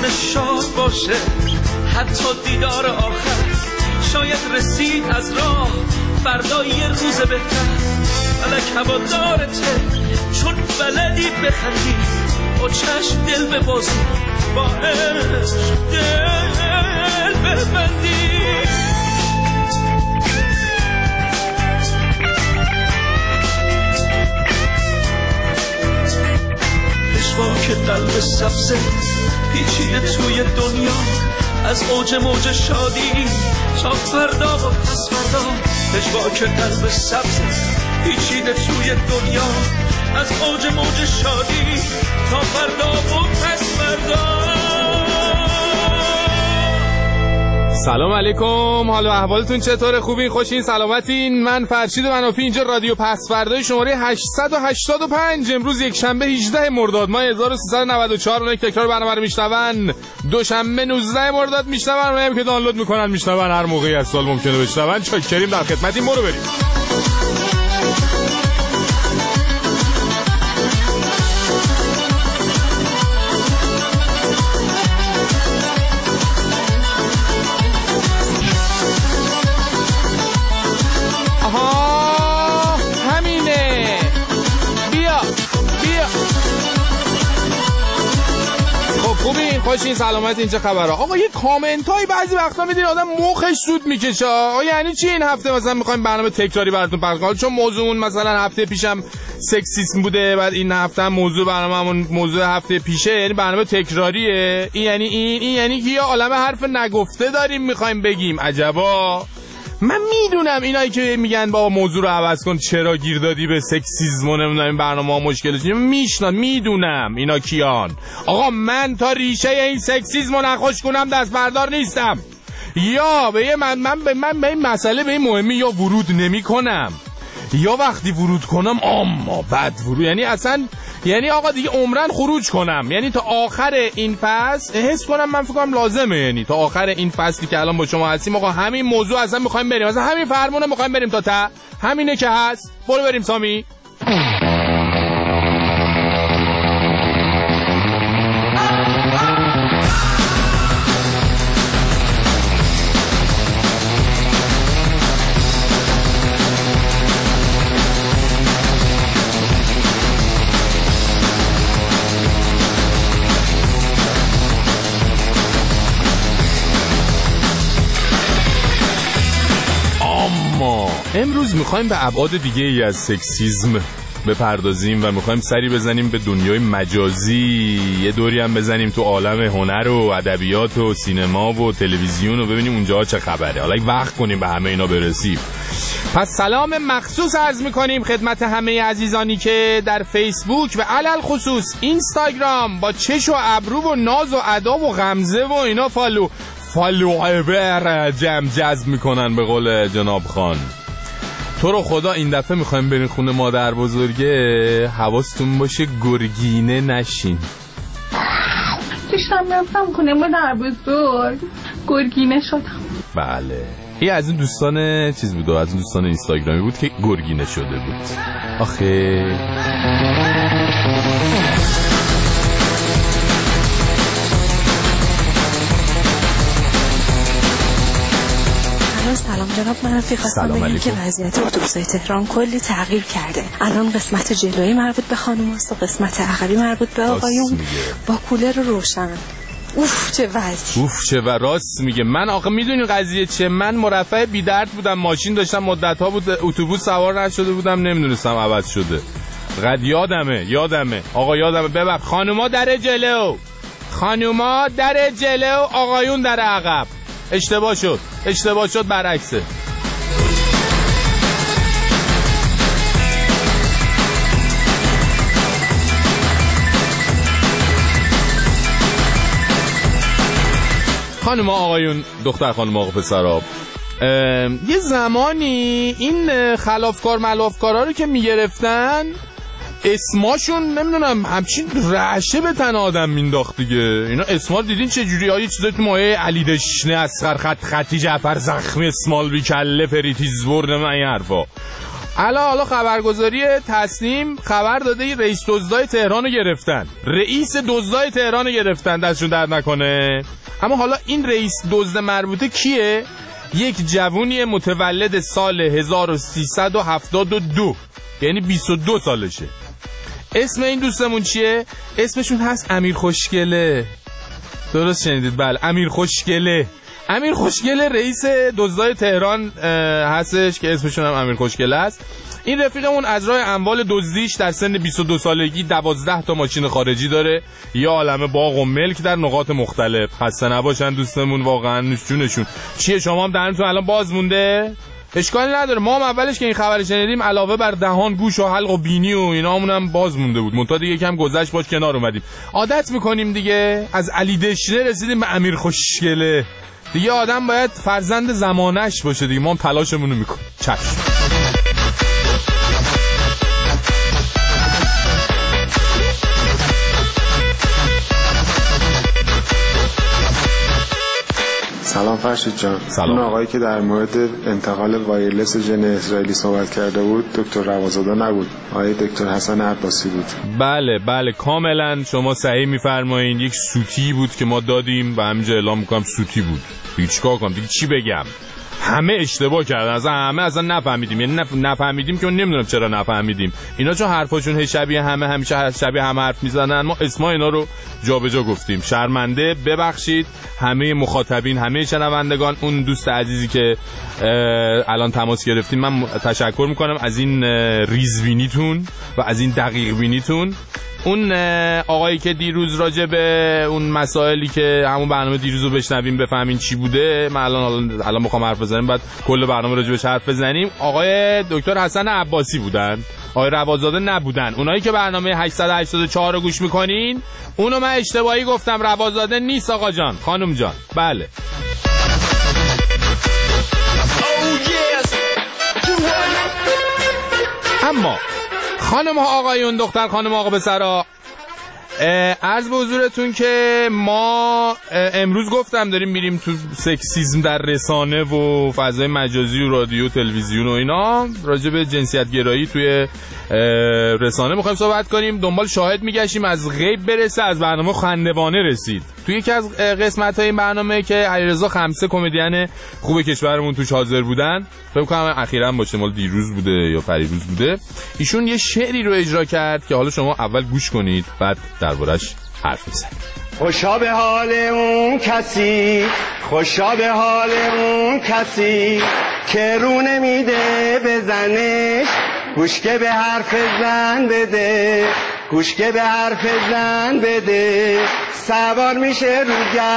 دلش شاد باشه، حتی دیدار آخر شاید رسید از راه، فردا یه روز بهتر. فلک هوادارته چون بلدی بخندی، با چشم دل ببازی، با عشق دل ببندی. پشواک قلب سبزه پیچیده توی دنیا، از اوج موج شادی تا فردا و پس فردا. پشواک قلب سبزه پیچیده توی دنیا، از اوج موج شادی تا فردا و پس فردا. سلام علیکم، حال و احوالتون چطوره؟ خوبین؟ خوشین؟ سلامتین؟ من فرشید منافی، اینجا رادیو پس فردای شماره 885. امروز یک شنبه 18 مرداد ماه 1394. اونایی که تکرار برنامه رو میشنون دوشنبه 19 مرداد میشنون، اونایی که دانلود میکنن میشنون هر موقعی از سال ممکنه بشنون. چاکریم، در خدمتیم. برو بریم. خوشین سلامت. اینجا خبره آقا؟ یه کامنت های بعضی وقتا میدین آدم مخش سود میکشه. یعنی چی این هفته مثلا میخوایم برنامه تکراری براتون پخش کنیم؟ چون موضوعمون مثلا هفته پیشم سکسیسم بوده، بعد این هفته هم موضوع برنامه‌مون موضوع هفته پیشه، یعنی برنامه تکراریه. این یعنی این یعنی که یه عالمه حرف نگفته داریم میخوایم بگیم. عجبا. من میدونم اینایی که میگن بابا موضوع رو عوض کن، چرا گیر دادی به سکسیسم و نمیدونم این برنامه‌ها مشکلش، میدونم اینا کیان. آقا من تا ریشه این سکسیسم رو نخوش کنم دست بردار نیستم. یا به من به این مسئله به این مهمی یا ورود نمی کنم، یا وقتی ورود کنم اما بد ورود، یعنی اصلا یعنی آقا دیگه عمرن خروج کنم، یعنی تا آخر این فصل حس کنم من فکر کنم لازمه، یعنی تا آخر این فصلی که الان با شما هستیم آقا همین موضوع اصلا میخوایم بریم، اصلا همین فرمونه میخوایم بریم تا ته، همینه که هست. برو بریم سامی. امروز میخوایم به ابعاد دیگه ای از سکسیسم بپردازیم و میخوایم سری بزنیم به دنیای مجازی، یه دوری هم بزنیم تو عالم هنر و ادبیات و سینما و تلویزیون و ببینیم اونجا چه خبره. حالا وقت کنیم به همه اینا برسیم. پس سلام مخصوص عرض میکنیم خدمت همه عزیزانی که در فیسبوک و علل خصوص اینستاگرام با چش و ابرو و ناز و ادا و غمزه و اینا فالوور جذب میکنن به قول جناب خان. تو رو خدا این دفعه میخوایم برین خونه مادر بزرگه، حواستون باشه گرگینه نشین. داشتم رفتم خونه مادر بزرگ، گرگینه شدم. بله، این از این دوستان چیز بود، از این دوستان اینستاگرامی بود که گرگینه شده بود. آخه سلام جناب منافی، خواستم بگم که وضعیت اتوبوس‌های تهران کلی تغییر کرده. الان قسمت جلویی مربوط به خانوماست و قسمت عقبی مربوط به آقایون با کولر روشن. اوف چه وضعی. اوف چه راست میگه. من آخه میدونی قضیه چه، من مرفه بی درد بودم، ماشین داشتم مدت‌ها بود اتوبوس سوار نشده بودم، نمیدونستم عوض شده. قد یادمه آقا یادمه. ببر خانوما در جلو، خانوما در جلو، آقایون در عقب. اشتباه شد برعکسه. خانم آقایون، دختر خانم آقا پسراب، یه زمانی این خلافکار ملافکارا رو که میگرفتن اسماشون نمیدونم همچین رعشه به تن آدم مینداخت دیگه. اینا اسما دیدین چه جوری؟ ها یه چیزایی تو مایه علی دشنه، اصغر خطی، جعفر زخمی، اسمال بی کله، فریتیز برد، من این حرفا. حالا خبرگزاری تسنیم خبر داده رئیس دزدای تهران رو گرفتن. رئیس دزدای تهران رو گرفتن، دستشون درد نکنه. اما حالا این رئیس دزد مربوطه کیه؟ یک جوونی متولد سال 1372، یعنی 22 سالشه. اسم این دوستمون چیه؟ اسمشون هست امیر خوشگله. درست شنیدید، بله، امیر خوشگله. امیر خوشگله رئیس دزدای تهران هستش که اسمشون هم امیر خوشگله است. این رفیقمون از راه اموال دزدیش در سن 22 سالگی 12 تا ماشین خارجی داره، یه عالمه باغ و ملک در نقاط مختلف. خسته نباشن دوستمون، واقعا نوش جونشون. چیه شما هم دهنتون الان باز مونده؟ اشکالی نداره، ما هم اولش که این خبر شنیدیم علاوه بر دهان، گوش و حلق و بینی و اینامون هم باز مونده بود. منتها دیگه یکم گذشت باش کنار اومدیم، عادت میکنیم دیگه. از علی دشنه رسیدیم به امیر خوشگله. دیگه آدم باید فرزند زمانش باشه دیگه. ما هم تلاشمون رو میکنیم. چشم. سلام فرشید جان. سلام. اون آقایی که در مورد انتقال وایرلس ژن اسرائیلی صحبت کرده بود دکتر روازاده نبود، آقای دکتر حسن عباسی بود. بله کاملا شما صحیح میفرمایید. یک سوتی بود که ما دادیم و همینجا اعلام میکنم سوتی بود. دیگه چیکار کنم دیگه؟ چی بگم؟ همه اشتباه کردن، همه اصلا نفهمیدیم. یعنی نفهمیدیم که نمیدونم چرا نفهمیدیم. اینا چون حرفاشون شبیه همه، همیشه شبیه همه حرف میزنن، ما اسما اینا رو جابجا گفتیم. شرمنده، ببخشید همه مخاطبین، همه شنوندگان. اون دوست عزیزی که الان تماس گرفتیم، من تشکر میکنم از این ریزبینیتون و از این دقیق بینیتون. اون آقایی که دیروز راجع به اون مسائلی که همون برنامه دیروز رو بشنویم بفهمین چی بوده، من الان میخوام حرف بزنیم، بعد کل برنامه راجع بهش حرف بزنیم. آقای دکتر حسن عباسی بودن، آقای روازاده نبودن. اونایی که برنامه 884 رو گوش میکنین، اونو من اشتباهی گفتم، روازاده نیست آقا جان، خانم جان. بله. اما خانم ها آقایون، دختر خانم آقا پسرا، عرض به حضورتون که ما امروز گفتم داریم میریم تو سکسیسم در رسانه و فضای مجازی و رادیو و تلویزیون و اینا، راجع به جنسیت گرایی توی رسانه میخوایم صحبت کنیم. دنبال شاهد میگشیم، از غیب برسه، از برنامه خندوانه رسید. توی یکی از قسمت‌های این برنامه که علیرضا خمسه کمدین خوب کشورمون توش حاضر بودن، فکر کنم اخیراً باشه، مال دیروز بوده یا پریروز بوده، ایشون یه شعری رو اجرا کرد که حالا شما اول گوش کنید بعد دربارش حرف بزنید. خوشا به حال اون کسی، خوشا به حال اون کسی که رو نمیده بزنش، گوشکه به حرف زن بده، گوشکه به حرف زن بده، سوار میشه رو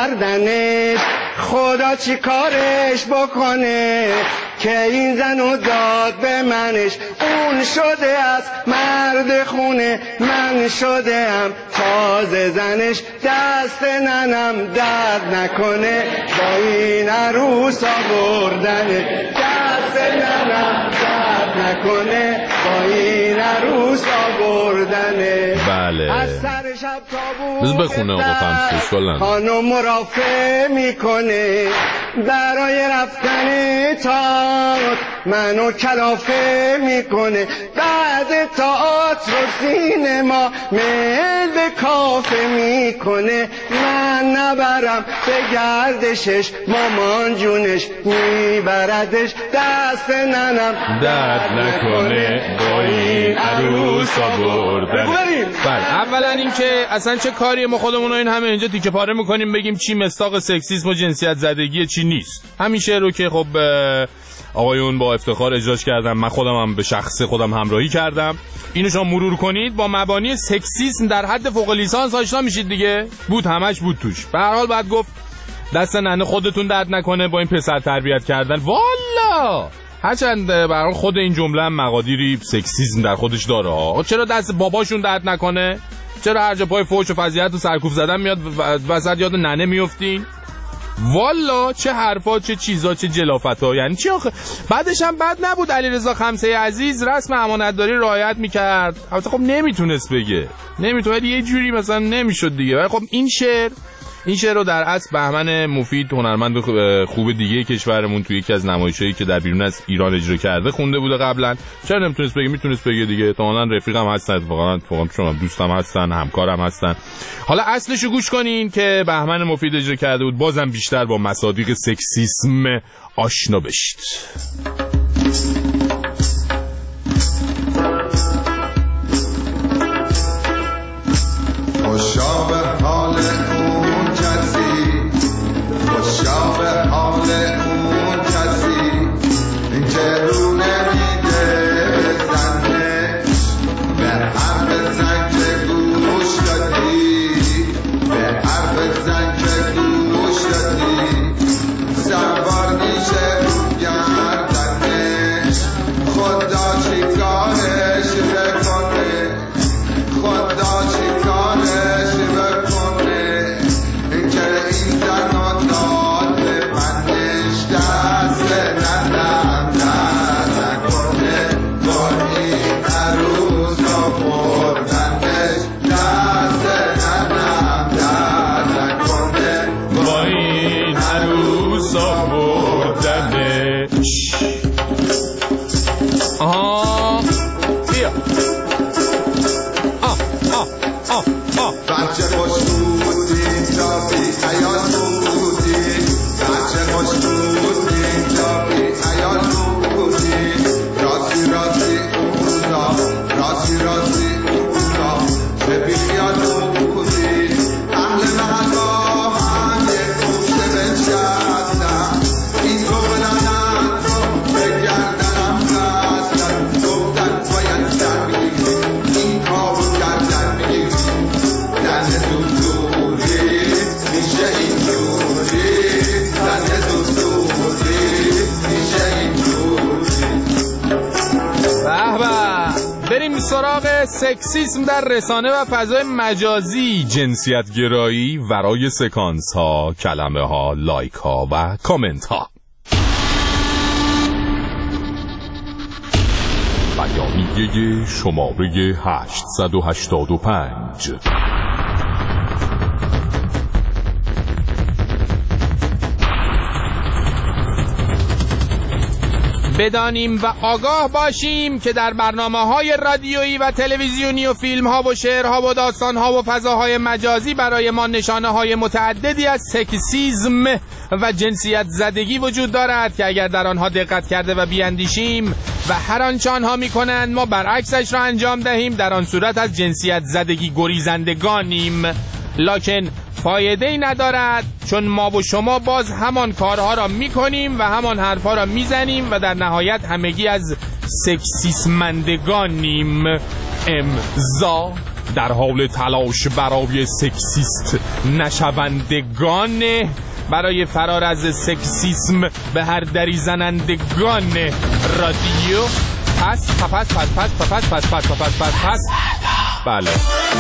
گردنش، خدا چی کارش بکنه که این زنو داد به منش. اون شده از مرد خونه، من شدم تازه زنش، دست ننم درد نکنه با این عروس آوردنه، دست ننم درد نکنه با این عروس آوردنه. بله، از سر شب بز بخونه آقا خمسه شلن خانم مرافع میکنه برای رفتن تئاتر، منو کلافه میکنه، بعد تئاتر و سینما میل به کافه میکنه، من نبرم به گردشش، مامان جونش میبردش، دست ننم درد نکنه با این عروس آوردن. بله، اولا این که اصلا چه کاری ما خودمون این همه اینجا تیکه پاره میکنیم بگیم چی مصداق سکسیسم و جنسیت زدگی چی نیست. همین شعر رو که خب آقایون با افتخار اجراش کردم، من خودم هم به شخص خودم همراهی کردم، اینو شما مرور کنید با مبانی سکسیسم در حد فوق لیسانس آشنا میشید دیگه. بود، همش بود توش. به هر حال بعد گفت دست ننه خودتون درد نکنه با این پسر تربیت کردن. والا هرچند برای خود این جمله هم مقادیری سکسیسم در خودش داره ها. چرا دست باباشون درد نکنه؟ چرا هر جا پای فوش و فضیحت و سرکوف زدن میاد وسط یاد ننه میافتین؟ والا چه حرفا، چه چیزا، چه جلافتا. یعنی چی آخه؟ بعدش هم بد نبود علیرضا خمسه عزیز رسم امانتداری رعایت میکرد. البته خب نمیتونست بگه، نمیتونه، یه جوری مثلا نمیشد دیگه. ولی خب این شعر این شعر رو در اصل بهمن مفید هنرمند خوب دیگه کشورمون توی یکی از نمایشایی که در بیرون از ایران اجرا کرده خونده بوده قبلا. چرا نمیتونست بگه؟ میتونست بگه دیگه. احتمالاً رفیقم هستن، اتفاقا شما دوستم هستن، همکارم هستن. حالا اصلشو گوش کنین که بهمن مفید اجرا کرده بود، بازم بیشتر با مصادیق سکسیسم آشنا بشید. خوشا به حال اون کسی، خوشا به حال اون کسی که رو نمیده زنش، به حرف زن که گوش دادی، به حرف زن که گوش دادی، سوار میشه رو گردنش. خدا چی کارش بکنه، خدا چی کارش بکنه که این زن رو داد به پنش. دست ندم درد نکنه با این عروس رو بردنش، دست ندم درد نکنه با این عروس رو بردنش. آها بیا. بچه خوش بودی تا بی خیال بودی، بچه خوش بودی تا بی خیال بودی. راستی راستی اوزا، راستی راستی اوزا به بی خیال بودی. اهل محل با هم یک گوشه بنشستم، این رو بلندن رو به گردنم بستن. گفتن باید در بگیری این کارو گردن بگیری، زن زودوری میشه اینجوری، زن زودوری میشه اینجوری. به به، بریم سراغ سکسیسم در رسانه و فضای مجازی. جنسیت گرایی ورای سکانس ها، کلمه ها، لایک ها و کامنت ها. بیانیه شماره 885. بدانیم و آگاه باشیم که در برنامه‌های رادیویی و تلویزیونی و فیلم‌ها و شعرها و داستان‌ها و فضاهای مجازی برای ما نشانه‌های متعددی از سکسیسم و جنسیت زدگی وجود دارد که اگر در آنها دقت کرده و بیاندیشیم و هر آنچه آنها می‌کنند ما برعکسش را انجام دهیم، در آن صورت از جنسیت زدگی گریزندگانیم. لکن فایده‌ای ندارد، چون ما و شما باز همان کارها را میکنیم و همان حرفها را میزنیم و در نهایت همگی از سکسیسمندگانیم. امضا در حال تلاش برای سکسیست نشوندگان، برای فرار از سکسیسم به هر دری زنندگان رادیو. پس بله.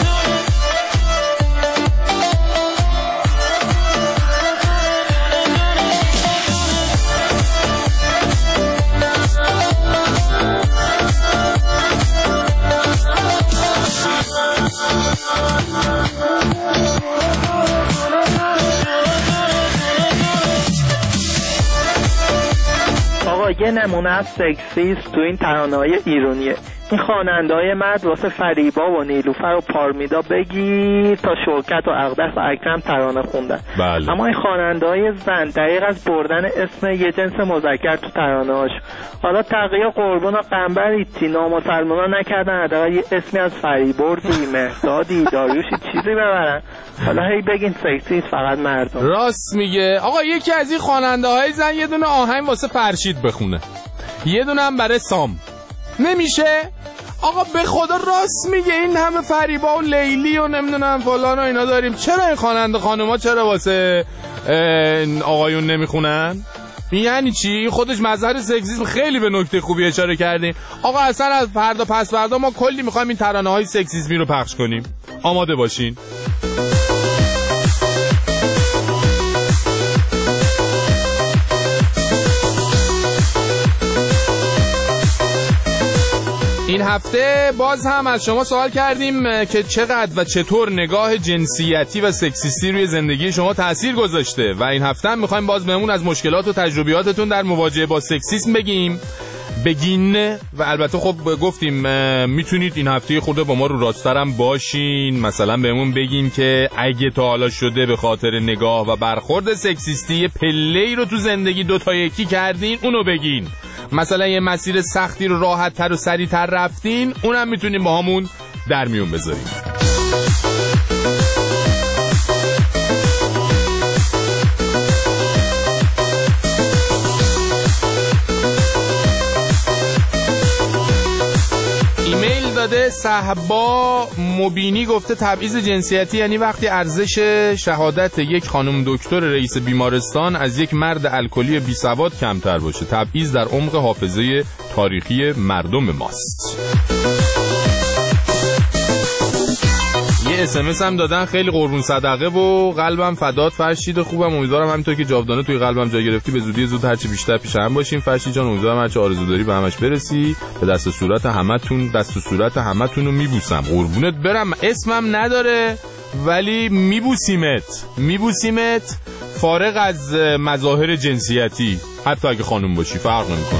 آقا یه نمونه از سکسیست تو این ترانه‌های ایرانیه. این خواننده‌های مرد واسه فریبا و نیلوفر و پارمیدا بگیر تا شوکت و اقدس و اکرم ترانه خوندن. بله. اما این خواننده‌های زن دقیق از بردن اسم یه جنس مذکر تو ترانه‌هاش. حالا تقیه قربون و قنبر ایتی نامسلمانا نکردن حداقل یه اسمی از فریبردی، مهدادی، داریوشی چیزی ببرن. حالا هی بگین سکسیست فقط مردم. راست میگه. آقا یکی از این خواننده‌های زن یه دونه آهنگ واسه فرشید بخونه، یه دونه هم برای سام. نمیشه؟ آقا به خدا راست میگه. این همه فریبا و لیلی و نمیدونم فلان و اینا داریم، چرا این خواننده خانوما چرا واسه آقایون نمیخونن؟ یعنی چی؟ خودش مظهر سکسیسم. خیلی به نکته خوبی اشاره کردین. آقا اصلا از فردا پس فردا ما کلی میخوایم این ترانه‌های سکسیسمی رو پخش کنیم. آماده باشین. این هفته باز هم از شما سوال کردیم که چقدر و چطور نگاه جنسیتی و سکسیستی روی زندگی شما تأثیر گذاشته و این هفته هم میخوایم باز بهمون از مشکلات و تجربیاتتون در مواجهه با سکسیسم بگین و البته خب گفتیم میتونید این هفته خود با ما رو راسترم باشین، مثلا بهمون بگین که اگه تا حالا شده به خاطر نگاه و برخورد سکسیستی پله‌ای رو تو زندگی دوتا یکی کردین اونو بگین، مثلا یه مسیر سختی رو راحت تر و سریع تر رفتین اونم میتونیم با همون در میون بذاریم. ایمیل داده صحبا مبینی، گفته تبعیض جنسیتی یعنی وقتی ارزش شهادت یک خانم دکتر رئیس بیمارستان از یک مرد الکلی بی سواد کمتر باشه. تبعیض در عمق حافظه تاریخی مردم ماست. یه اسمس هم دادن خیلی قربون صدقه و قلبم فدات فرشید خوبم، امیدوارم همینطور که جاودانه توی قلبم جا گرفتی به زودی زود هرچی بیشتر پیش هم باشیم. فرشید جان امیدوارم هرچی آرزو داری به همش برسی. به دست و صورت همتون رو میبوسم، قربونت برم. اسمم نداره ولی میبوسیمت فارغ از مظاهر جنسیتی، حتی اگه خانم باشی فرق نمیکنه.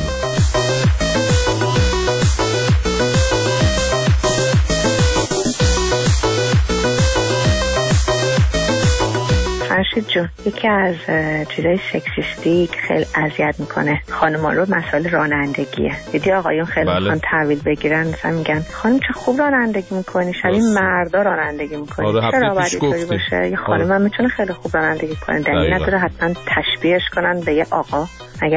فرشید جون، یکی از چیزای سکسیستی که خیلی اذیت میکنه خانم‌ها رو مسائل رانندگیه. دیدی آقایون خیلی میخوان تحویل بگیرن، مثلا میگن خانم چه خوب رانندگی میکنی، شبیه مردا رانندگی میکنی. چرا باید اینطوری باشه؟ یه خانم هم میتونه خیلی خوب رانندگی کنه، دلیل نداره حتما تشبیهش کنن به یه آقا.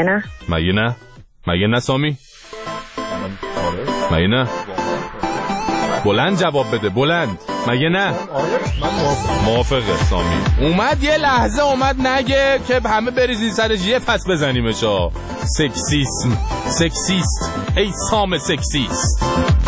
مگه نه سامی؟ مگه نه؟ بلند جواب بده، بلند. مگه نه؟ موافقه سامی. اومد یه لحظه نگه که همه بریزین سرش یه پس بزنیمش. سکسیست ای سام سکسیست.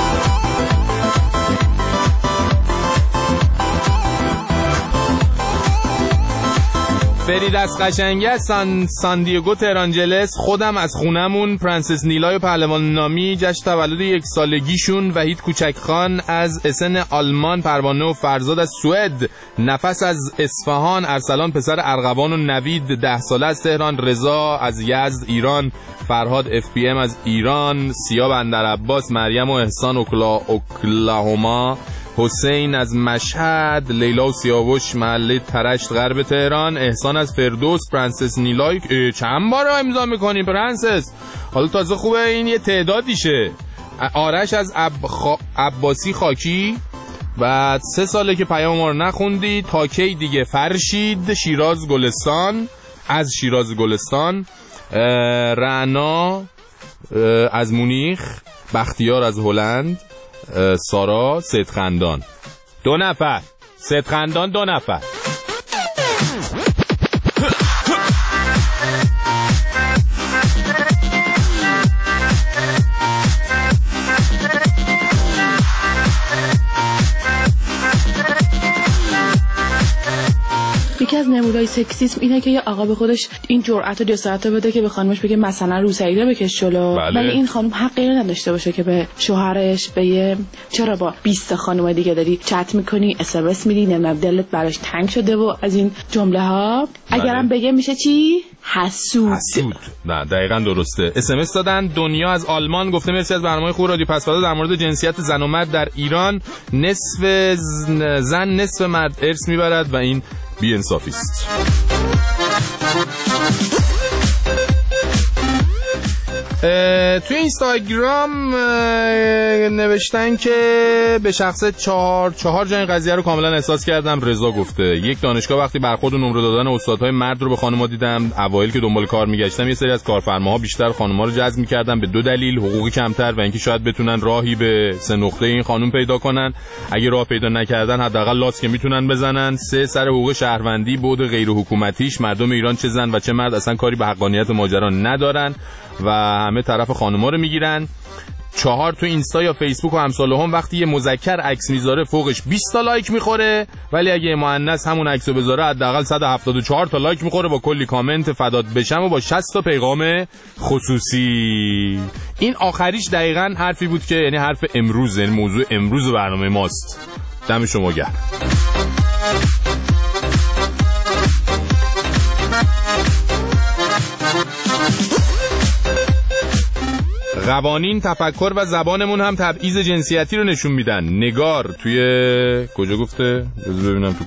فرید از قشنگه سان دیگو تهرانجلس. خودم از خونمون پرنسس نیلای پهلوان نامی جشن تولد 1 سالگیشون، وحید کوچکخان از اسن آلمان، پروانه و فرزاد از سوئد، نفس از اصفهان، ارسلان پسر ارغوان و نوید 10 ساله از تهران، رضا از یزد ایران، فرهاد اف پی ام از ایران، سیاه بندرعباس، مریم و احسان اوکلاهوما، حسین از مشهد، لیلا و سیاوش محله ترشت غرب تهران، احسان از فردوس، پرنسس نیلای. چند بار امضا میکنیم پرنسس؟ حالا تازه خوبه این یه تعدادیشه. آرش از عباسی خاکی و 3 ساله که پیام ما رو نخوندی. تا کی دیگه؟ فرشید شیراز گلستان، از شیراز گلستان، رعنا از مونیخ، بختیار از هلند، سارا سیدخندان. 2 نفر سیدخندان، 2 نفر. یکی از نمودهای سکسیسم اینه که یه آقا به خودش این جرأت و جسارت بده که به خانمش بگه مثلا روسری رو بکش جلو، ولی این خانم حقی رو نداشته باشه که به شوهرش بگه چرا با 20 خانم دیگه داری چت میکنی، اس میدی، نمیدونم دلت براش تنگ شده و از این جمله ها. اگرم بگه میشه چی؟ حسود. نه دقیقاً درسته. اس دادن دنیا از آلمان، گفته مرسی از برنامه خوب رادیو پس‌فردا در مورد جنسیت زن و مرد در ایران. نصف زن نصف مرد ارث میبرد و این بی‌انصافی است. توی اینستاگرام نوشتن که به شخص 4 جا این قضیه رو کاملا احساس کردم. رضا گفته یک دانشگاه وقتی برخورد و نمره دادن استادهای مرد رو به خانم‌ها دیدم، اوایل که دنبال کار میگشتم یه سری از کارفرماها بیشتر خانم‌ها رو جذب می‌کردن به 2 دلیل: حقوق کمتر و اینکه شاید بتونن راهی به 3 نقطه این خانم پیدا کنن. اگه راه پیدا نکردن حداقل لاس که میتونن بزنن. 3 سر حقوق شهروندی، بعد غیر حکومتیش. مردم ایران چه زن و چه مرد اصلا کاری به حقانیت ماجرا ندارن و همه طرف خانم‌ها رو میگیرن. 4 تو اینستا یا فیسبوک و امثال هم وقتی یه مذکر عکس میذاره فوقش 20 تا لایک میخوره، ولی اگه مؤنث همون عکسو بذاره حداقل 174 تا لایک میخوره با کلی کامنت فدات بشم و با 60 تا پیغام خصوصی. این آخریش دقیقاً حرفی بود که یعنی حرف امروز، یعنی موضوع امروز برنامه ماست. دم شما گرم. قوانین، تفکر و زبانمون هم تبعیض جنسیتی رو نشون میدن. نگار توی کجا گفته؟ بذار ببینم تو